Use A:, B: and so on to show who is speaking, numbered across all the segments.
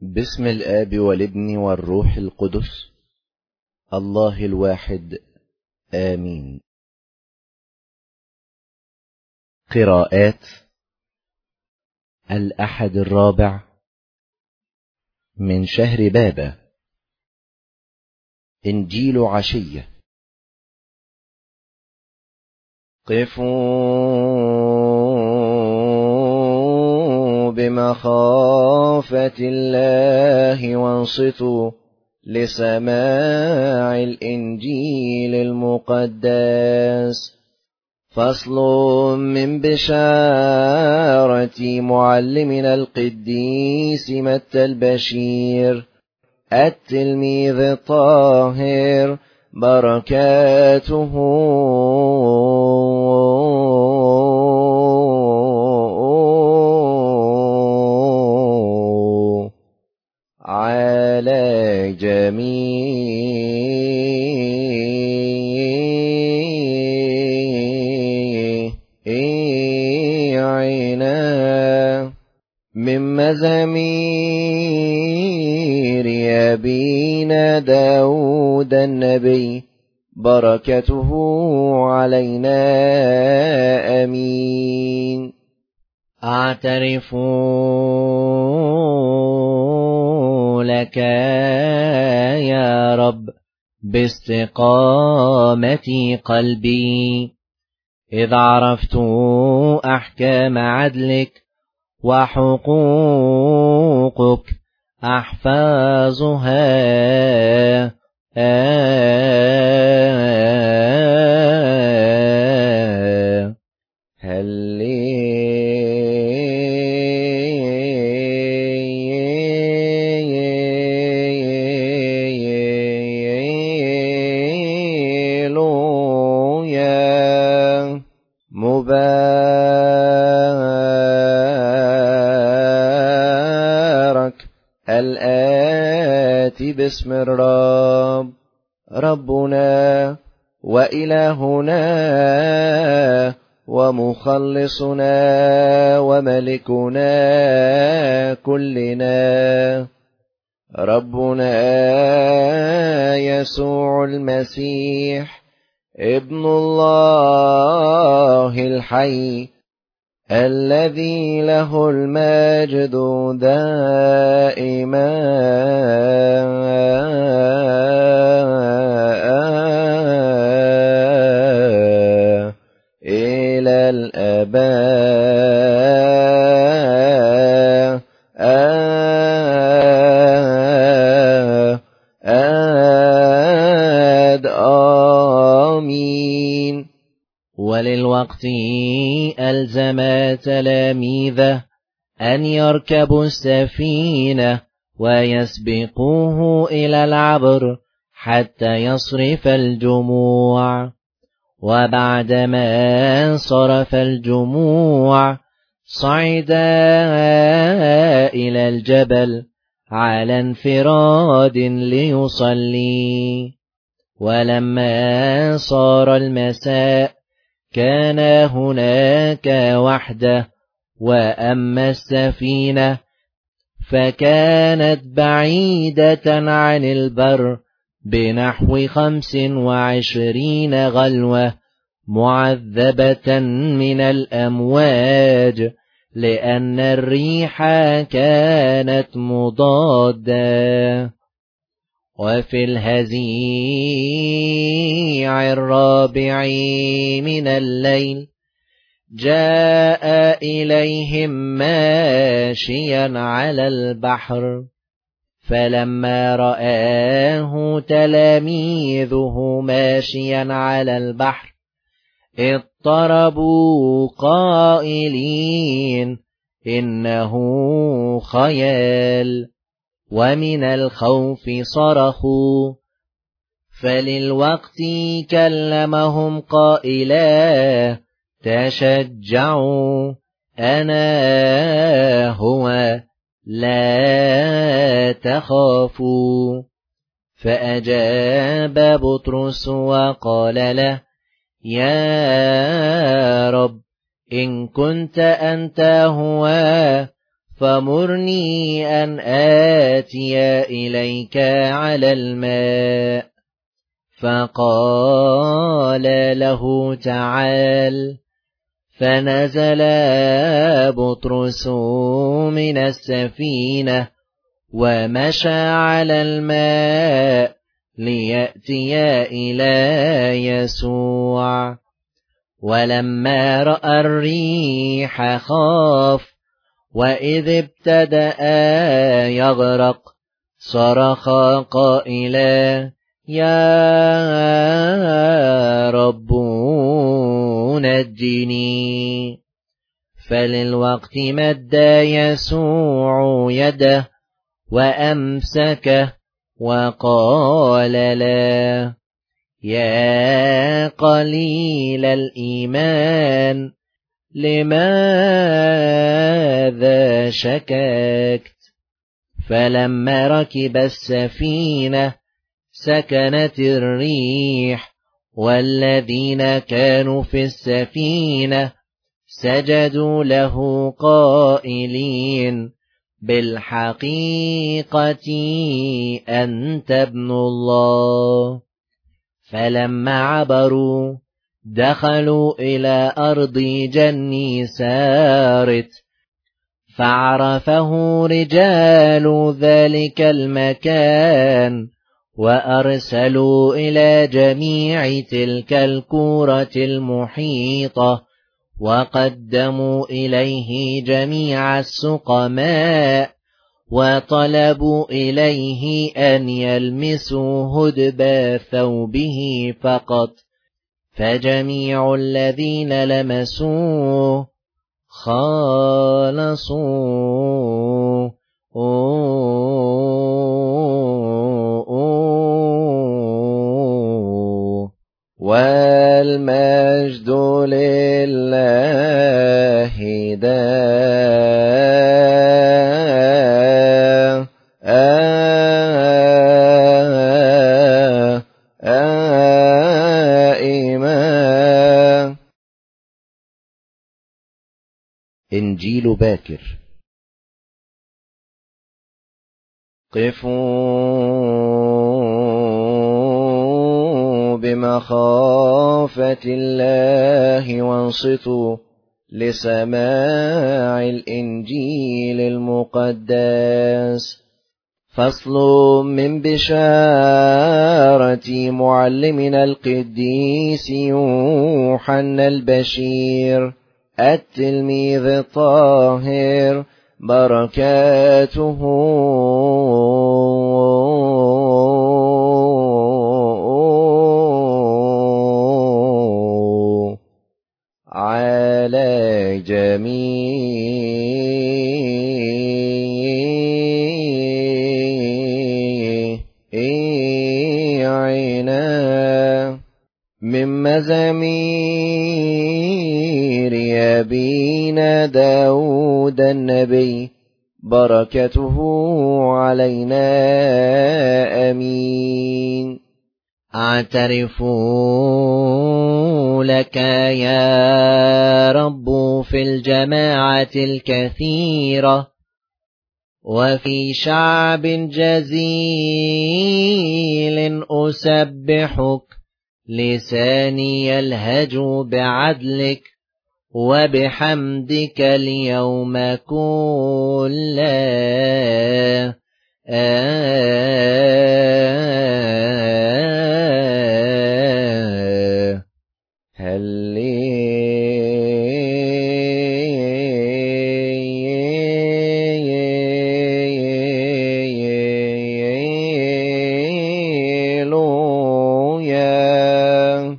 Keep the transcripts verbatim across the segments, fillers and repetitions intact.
A: باسم الآب والابن والروح القدس الله الواحد آمين. قراءات الأحد الرابع من شهر بابا. إنجيل عشية. قفوا بمخافة الله وانصتوا لسماع الإنجيل المقدس. فصل من بشارة معلمنا القديس متى البشير التلميذ الطاهر، بركاته على جميعنا. من مزامير أبينا داود النبي، بركته علينا آمين. أعترف لك يا رب باستقامة قلبي، إذ عرفت أحكام عدلك وحقوقك أحفظها. هللويا. مبارك الآتي باسم الرب، ربنا وإلهنا ومخلصنا وملكنا كلنا، ربنا يسوع المسيح ابن الله الحي، الذي له المجد دائما إلى الآباء. آمين. وللوقت ألزم تلاميذه أن يركبوا السفينة ويسبقوه إلى العبر حتى يصرف الجموع. وبعدما صرف الجموع صعد إلى الجبل على انفراد ليصلي. ولما صار المساء كان هناك وحده، وأما السفينة فكانت بعيدة عن البر بنحو خمس وعشرين غلوة، معذبة من الأمواج، لأن الريح كانت مضادة. وفي الهزيع الرابع من الليل جاء إليهم ماشيا على البحر، فلما رآه تلاميذه ماشيا على البحر اضطربوا قائلين إنه خيال، ومن الخوف صرخوا. فللوقت كلمهم قائلا تشجعوا، أنا هو، لا تخافوا. فأجاب بطرس وقال له يا رب إن كنت أنت هو فمرني أن آتي إليك على الماء. فقال له تعال. فنزل بطرس من السفينة ومشى على الماء ليأتي إلى يسوع. ولما رأى الريح خاف، وإذ ابتدأ يغرق صرخ قائلا يا رب نجني. فللوقت مد يسوع يده وأمسكه وقال له يا قليل الإيمان لماذا شككت؟ فلما ركب السفينة سكنت الريح، والذين كانوا في السفينة سجدوا له قائلين بالحقيقة أنت ابن الله. فلما عبروا دخلوا إلى أرض جنيسارت، فعرفه رجال ذلك المكان، وأرسلوا إلى جميع تلك الكورة المحيطة، وقدموا إليه جميع السقماء، وطلبوا إليه أن يلمسوا هدب ثوبه فقط. فجميع الذين لمسوه خالصوا. والمجد لله دائما.
B: إنجيل باكر. قفوا بمخافة الله وانصتوا لسماع الإنجيل المقدس. فصل من بشارة معلمنا القديس يوحنا البشير التلميذ الطاهر، بركاته على جميعنا. من مزامير أبينا داود النبي، بركته علينا آمين.
A: أعترف لك يا رب في الجماعة الكثيرة، وفي شعب جزيل أسبحك. لساني يلهج بعدلك، وبحمدك اليوم كله.
B: هللويا.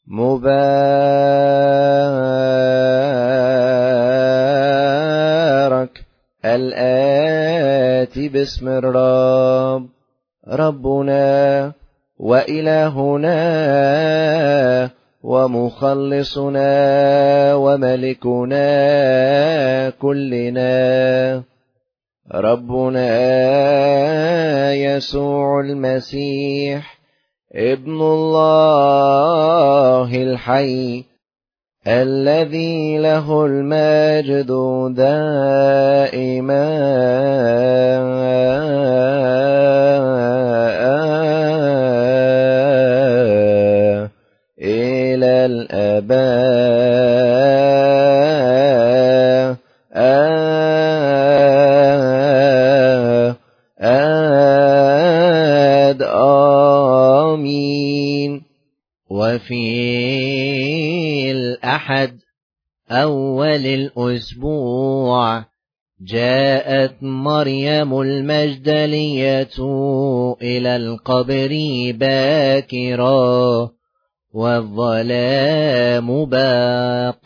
B: مبارك الآتي باسم الرب، ربنا وإلهنا ومخلصنا وملكنا كلنا، ربنا يسوع المسيح ابن الله الحي، الذي له المجد دائما إلى الآباء آد آمين.
A: وفي الأحد أول الأسبوع جاءت مريم المجدلية إلى القبر باكرا والظلام باق،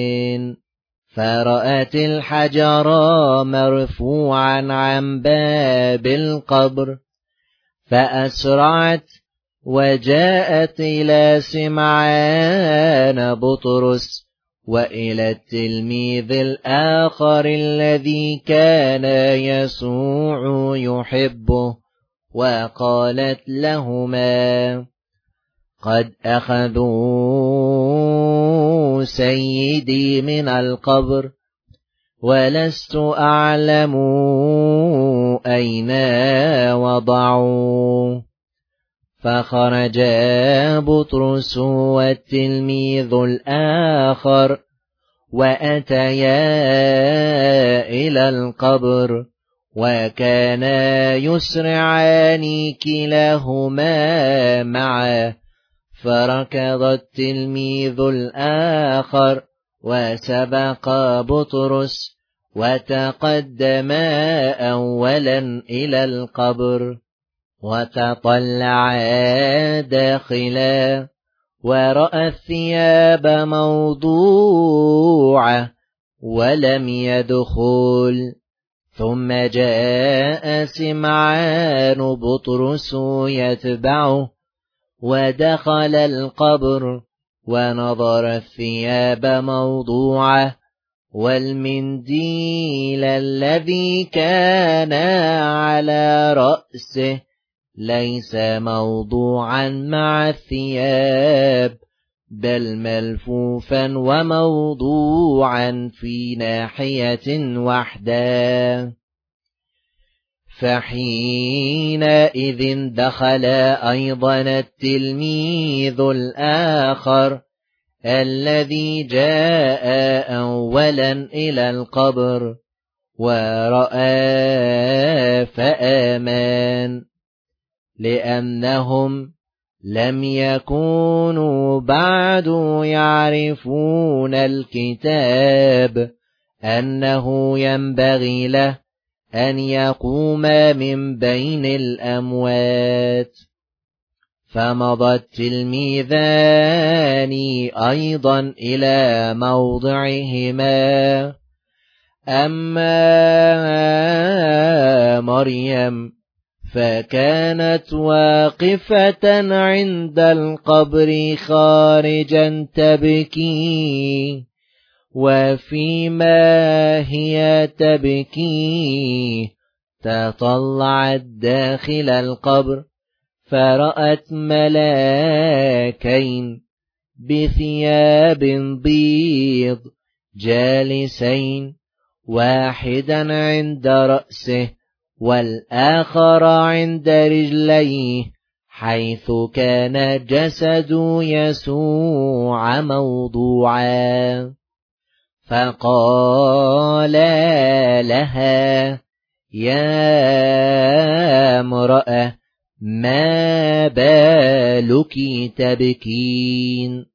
A: فرأت الحجر مرفوعا عن باب القبر، فأسرعت وجاءت إلى سمعان بطرس وإلى التلميذ الآخر الذي كان يسوع يحبه، وقالت لهما: قد أخذوا سيدي من القبر، ولست أعلم أين وضعوه. فخرج بطرس والتلميذ الآخر وأتيا إلى القبر، وكانا يسرعان كلاهما معه. فركض التلميذ الآخر وسبق بطرس وتقدم أولا إلى القبر، وتطلع داخلا ورأى الثياب موضوعة ولم يدخل. ثم جاء سمعان بطرس يتبعه، ودخل القبر ونظر الثياب موضوعة، والمنديل الذي كان على رأسه ليس موضوعا مع الثياب، بل ملفوفا وموضوعا في ناحية واحدة. فحينئذ دخل أيضا التلميذ الآخر الذي جاء أولا إلى القبر، ورأى فآمن، لأنهم لم يكونوا بعد يعرفون الكتاب أنه ينبغي له أن يقوم من بين الأموات. فمضى التلميذان أيضا إلى موضعهما. أما مريم فكانت واقفة عند القبر خارجا تبكي، وفيما هي تبكي تطلعت داخل القبر، فرأت ملاكين بثياب بيض جالسين، واحدا عند رأسه والآخر عند رجليه، حيث كان جسد يسوع موضوعا. فقال لها: يا امرأة، ما بالك تبكين؟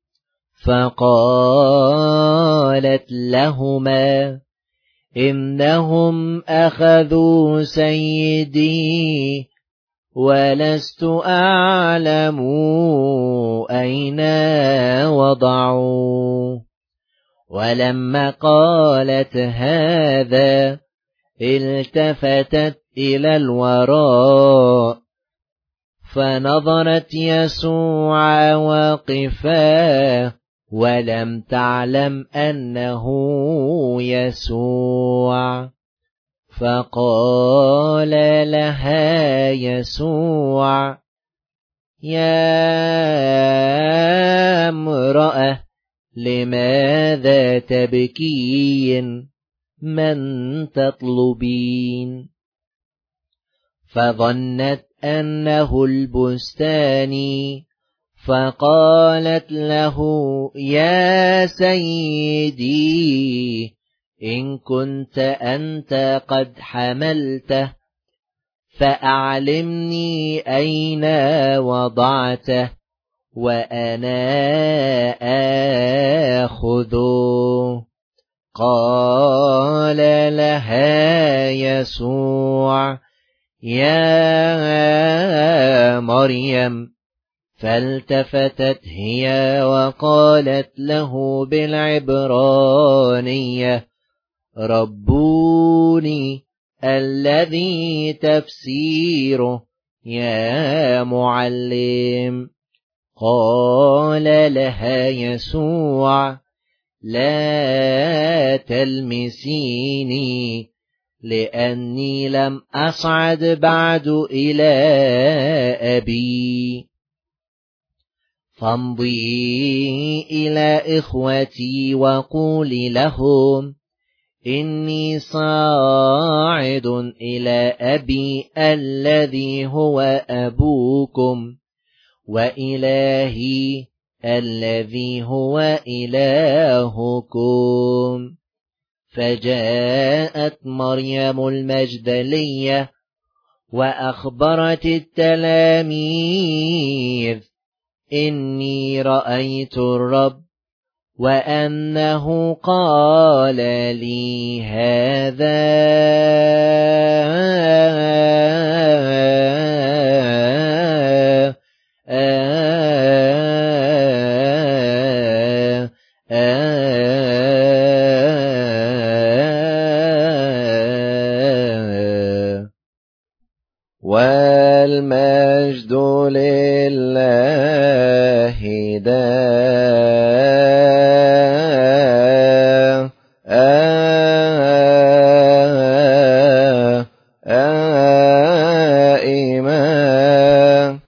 A: فقالت لهما: إنهم أخذوا سيدي، ولست أعلم أين وضعوه. ولما قالت هذا التفتت إلى الوراء، فنظرت يسوع واقفا، ولم تعلم أنه يسوع. فقال لها يسوع: يا امرأة، لماذا تبكين من تطلبين؟ فظنت أنه البستاني، فقالت له: يا سيدي، إن كنت أنت قد حملته فأعلمني أين وضعته وأنا آخذه. قال لها يسوع: يا مريم. فالتفتت هي وقالت له بالعبرانية: ربوني، الذي تفسيره يا معلم. قال لها يسوع: لا تلمسيني، لأني لم أصعد بعد إلى أبي. فامضي إلى إخوتي وقولي لهم: إني صاعد إلى أبي الذي هو أبوكم، وإلهي الذي هو إلهكم. فجاءت مريم المجدلية وأخبرت التلاميذ: إني رأيت الرب، وأنه قال لي هذا.
B: والمجد لله دائما.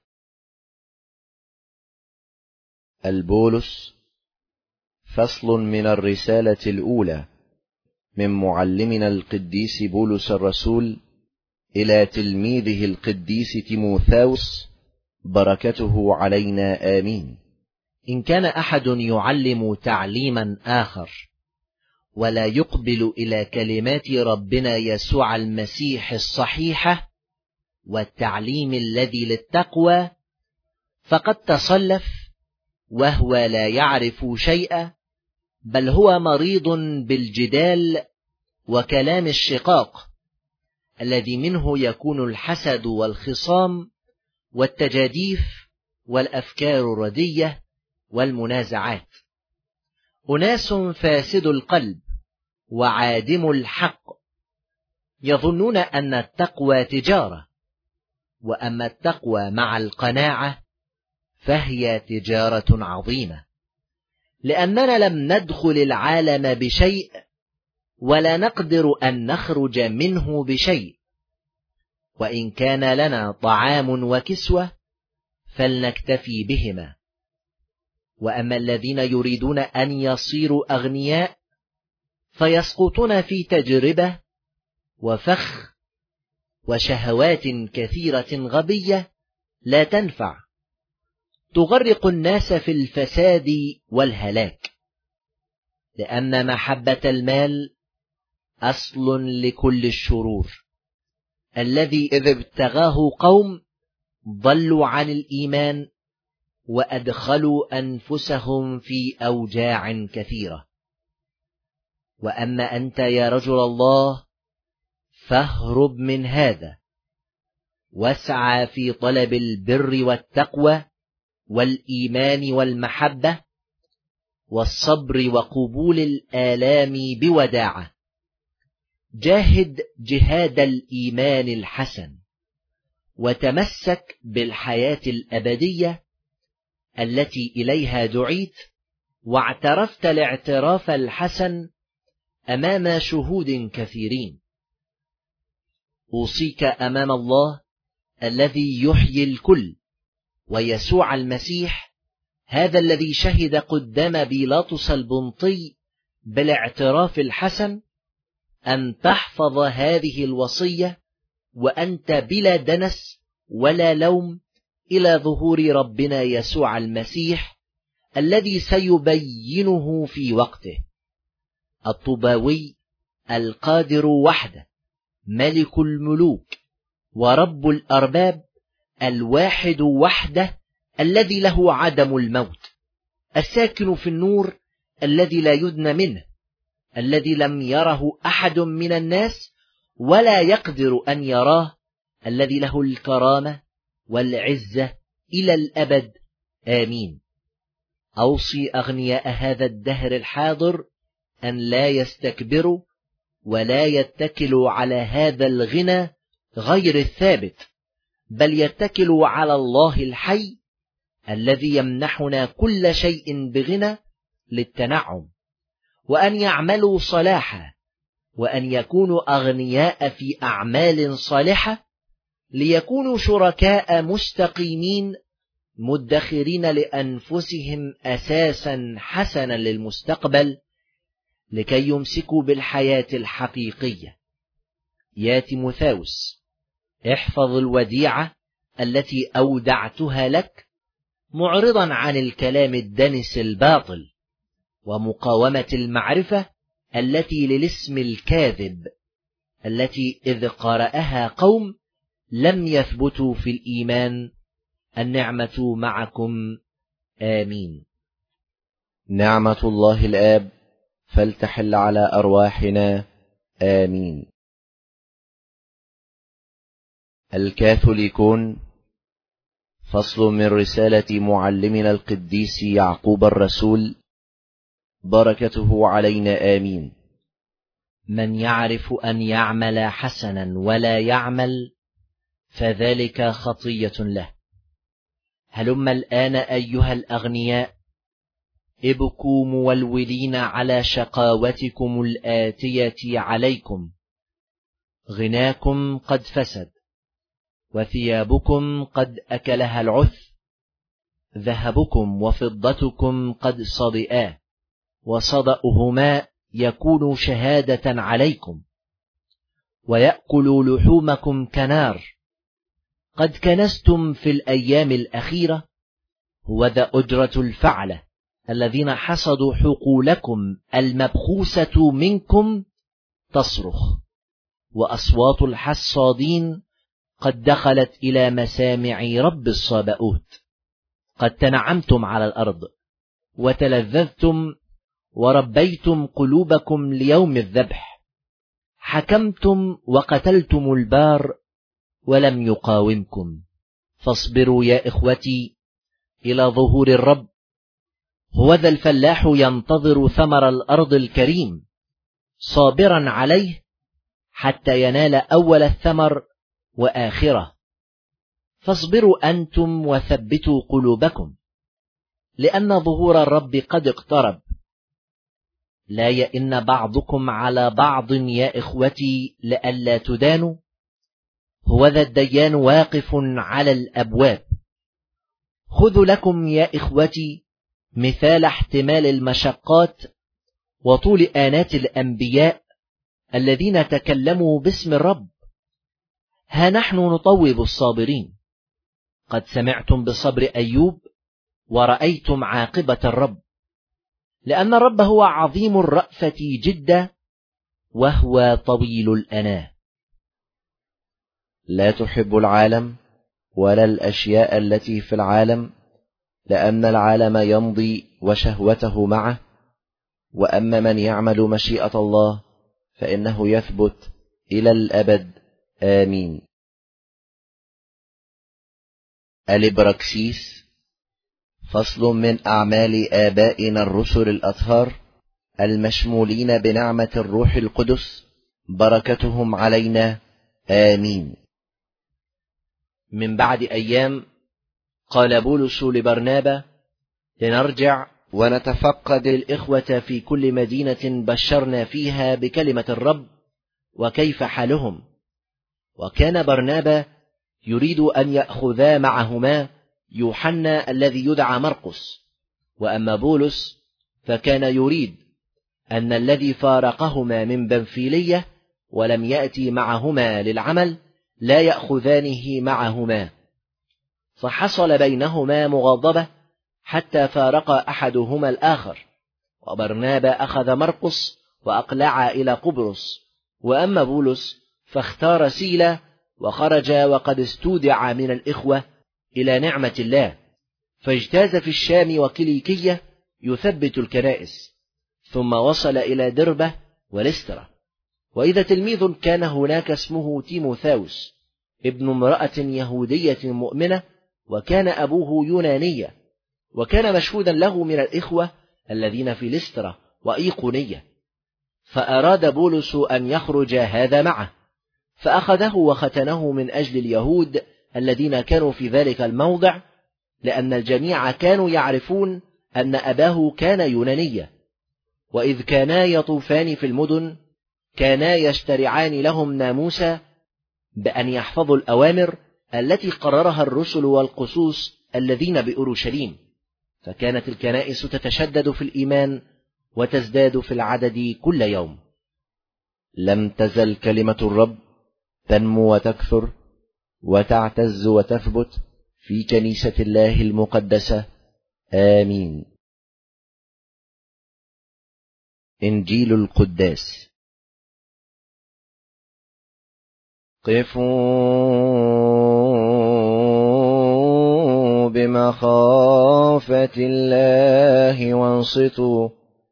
B: البولس، فصل من الرسالة الأولى من معلمنا القديس بولس الرسول إلى تلميذه القديس تيموثاوس، بركته علينا آمين.
A: إن كان أحد يعلم تعليما آخر ولا يقبل إلى كلمات ربنا يسوع المسيح الصحيحة والتعليم الذي للتقوى، فقد تصلف وهو لا يعرف شيئا، بل هو مريض بالجدال وكلام الشقاق، الذي منه يكون الحسد والخصام والتجاديف والأفكار الردية والمنازعات. أناس فاسد القلب وعادم الحق، يظنون أن التقوى تجارة، وأما التقوى مع القناعة فهي تجارة عظيمة، لأننا لم ندخل العالم بشيء ولا نقدر أن نخرج منه بشيء، وإن كان لنا طعام وكسوة فلنكتفي بهما. وأما الذين يريدون أن يصيروا أغنياء فيسقطون في تجربة وفخ وشهوات كثيرة غبية لا تنفع، تغرق الناس في الفساد والهلاك. لأن محبة المال أصل لكل الشرور، الذي إذ ابتغاه قوم ضلوا عن الإيمان وأدخلوا أنفسهم في أوجاع كثيرة. وأما أنت يا رجل الله فاهرب من هذا، واسعى في طلب البر والتقوى والإيمان والمحبة والصبر وقبول الآلام بوداعة. جاهد جهاد الإيمان الحسن، وتمسك بالحياة الأبدية التي إليها دعيت، واعترفت الاعتراف الحسن أمام شهود كثيرين. أوصيك أمام الله الذي يحيي الكل ويسوع المسيح هذا الذي شهد قدام بيلاطس البنطي بالاعتراف الحسن أن تحفظ هذه الوصية وأنت بلا دنس ولا لوم إلى ظهور ربنا يسوع المسيح الذي سيبينه في وقته. الطوباوي القادر وحده، ملك الملوك ورب الأرباب، الواحد وحده الذي له عدم الموت، الساكن في النور الذي لا يدنى منه، الذي لم يره أحد من الناس ولا يقدر أن يراه، الذي له الكرامة والعزة إلى الأبد. آمين. أوصي أغنياء هذا الدهر الحاضر أن لا يستكبروا ولا يتكلوا على هذا الغنى غير الثابت، بل يتكلوا على الله الحي الذي يمنحنا كل شيء بغنى للتنعم، وأن يعملوا صلاحا، وأن يكونوا أغنياء في أعمال صالحة، ليكونوا شركاء مستقيمين مدخرين لأنفسهم أساسا حسنا للمستقبل، لكي يمسكوا بالحياة الحقيقية. يا تيموثاوس، احفظ الوديعة التي أودعتها لك، معرضا عن الكلام الدنس الباطل ومقاومة المعرفة التي للاسم الكاذب، التي إذ قرأها قوم لم يثبتوا في الإيمان. النعمة معكم. آمين.
B: نعمة الله الآب فلتحل على أرواحنا. آمين. الكاثوليكون، فصل من رسالة معلمنا القديس يعقوب الرسول، بركته علينا. آمين.
A: من يعرف أن يعمل حسنا ولا يعمل فذلك خطية له. هلم الآن أيها الأغنياء، ابكوا مولولين على شقاوتكم الآتية عليكم. غناكم قد فسد، وثيابكم قد أكلها العث، ذهبكم وفضتكم قد صدئا، وصدأهما يكون شهادة عليكم، ويأكل لحومكم كنار. قد كنستم في الأيام الأخيرة، وذا أجرة الفعلة الذين حصدوا حقولكم المبخوسة منكم تصرخ، وأصوات الحصادين قد دخلت إلى مسامع رب الصباؤوت. قد تنعمتم على الأرض وتلذذتم وربيتم قلوبكم ليوم الذبح، حكمتم وقتلتم البار ولم يقاومكم. فاصبروا يا إخوتي إلى ظهور الرب. هوذا الفلاح ينتظر ثمر الأرض الكريم، صابرا عليه حتى ينال أول الثمر وآخره. فاصبروا أنتم وثبتوا قلوبكم، لأن ظهور الرب قد اقترب. لا يئن بعضكم على بعض يا إخوتي لئلا تدانوا. هوذا الديان واقف على الأبواب. خذوا لكم يا إخوتي مثال احتمال المشقات وطول آنات الأنبياء الذين تكلموا باسم الرب. ها نحن نطوب الصابرين. قد سمعتم بصبر أيوب ورأيتم عاقبة الرب، لأن الرب هو عظيم الرأفة جدا، وهو طويل الأناة.
B: لا تحب العالم ولا الأشياء التي في العالم، لأن العالم يمضي وشهوته معه، وأما من يعمل مشيئة الله فإنه يثبت إلى الأبد. آمين. الإبراكسيس، فصل من أعمال آبائنا الرسل الأطهار المشمولين بنعمة الروح القدس، بركتهم علينا. آمين.
A: من بعد أيام قال بولس لبرنابا: لنرجع ونتفقد الإخوة في كل مدينة بشرنا فيها بكلمة الرب وكيف حالهم. وكان برنابا يريد أن يأخذا معهما يوحنا الذي يدعى مرقس، وأما بولس فكان يريد أن الذي فارقهما من بنفيلية ولم يأتي معهما للعمل لا يأخذانه معهما، فحصل بينهما مغاضبة حتى فارق أحدهما الآخر، وبرنابا أخذ مرقس وأقلع إلى قبرص، وأما بولس فاختار سيلا وخرج وقد استودع من الإخوة إلى نعمة الله، فاجتاز في الشام وكيليكية يثبت الكنائس، ثم وصل إلى دربة ولسترة. وإذا تلميذ كان هناك اسمه تيموثاوس ابن امرأة يهودية مؤمنة، وكان أبوه يونانيا، وكان مشهودا له من الإخوة الذين في لسترة وإيقونية، فأراد بولس أن يخرج هذا معه، فأخذه وختنه من أجل اليهود الذين كانوا في ذلك الموضع، لأن الجميع كانوا يعرفون أن أباه كان يونانيا. وإذ كانا يطوفان في المدن كانا يشترعان لهم ناموسا بأن يحفظوا الأوامر التي قررها الرسل والقسوس الذين بأورشليم، فكانت الكنائس تتشدد في الإيمان وتزداد في العدد كل يوم.
B: لم تزل كلمة الرب تنمو وتكثر وتعتز وتثبت في كنيسة الله المقدسة. آمين. إنجيل القداس. قفوا بمخافة الله وانصتوا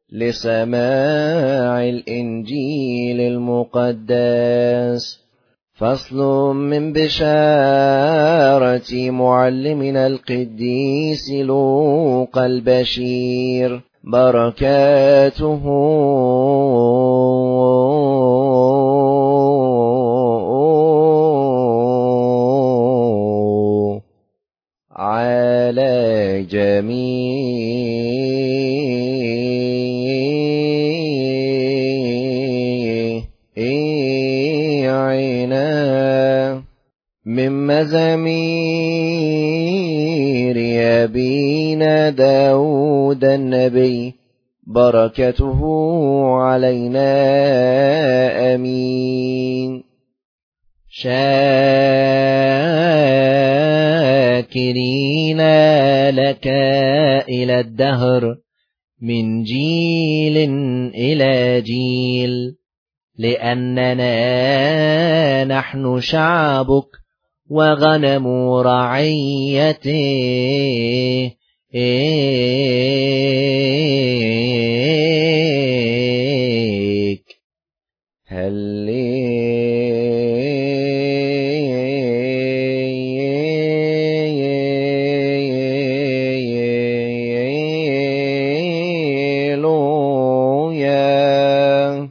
B: لسماع الإنجيل المقدس. فصل من بشارة معلمنا القديس لوقا البشير، بركاته على جميعنا. من مزامير أبينا داود النبي، بركته علينا. آمين. شاكرين لك إلى الدهر من جيل إلى جيل، لأننا نحن شعبك وغنم رعيته. هللويا.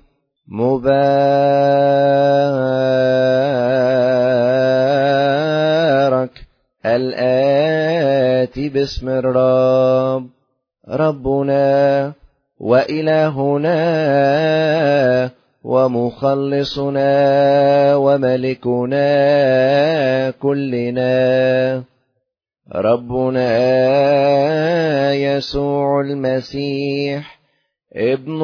B: مبارك الآتي باسم الرب، ربنا وإلهنا ومخلصنا وملكنا كلنا، ربنا يسوع المسيح ابن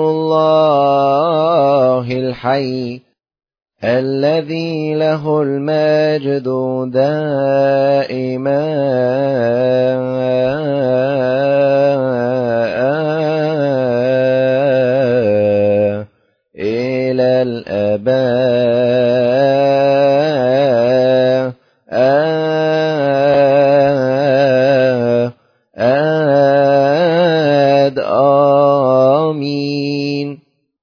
B: الله الحي، الذي له المجد دائما إلى الآباء. آمين.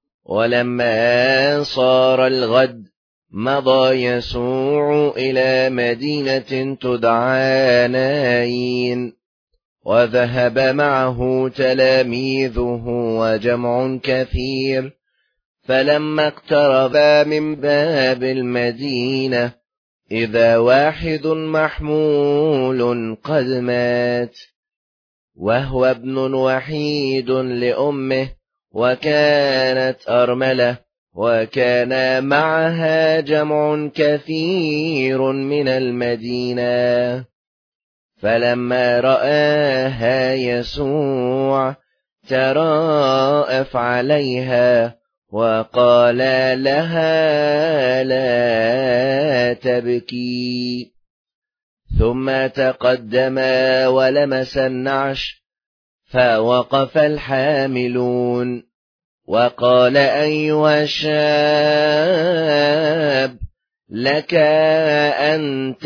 B: ولما صار الغد مضى يسوع إلى مدينة تدعى نايين، وذهب معه تلاميذه وجمع كثير. فلما اقتربا من باب المدينة إذا واحد محمول قد مات، وهو ابن وحيد لأمه، وكانت أرملة، وكان معها جمع كثير من المدينة. فلما رآها يسوع تراءف عليها وقال لها لا تبكي. ثم تقدم ولمس النعش، فوقف الحاملون وقال أيها الشاب لك أنت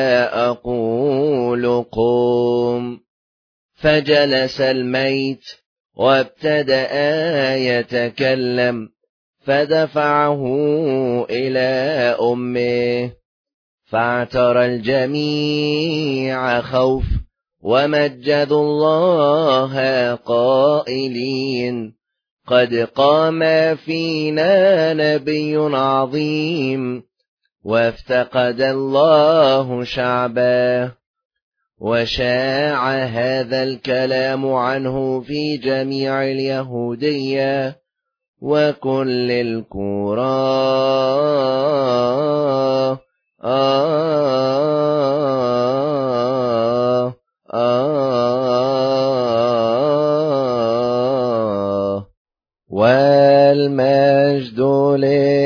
B: أقول قم. فجلس الميت وابتدأ يتكلم، فدفعه إلى أمه، فاعترى الجميع خوف ومجدوا الله قائلين قد قام فينا نبي عظيم وافتقد الله شعبه. وشاع هذا الكلام عنه في جميع اليهودية وكل القرى. آه آه والمجد لله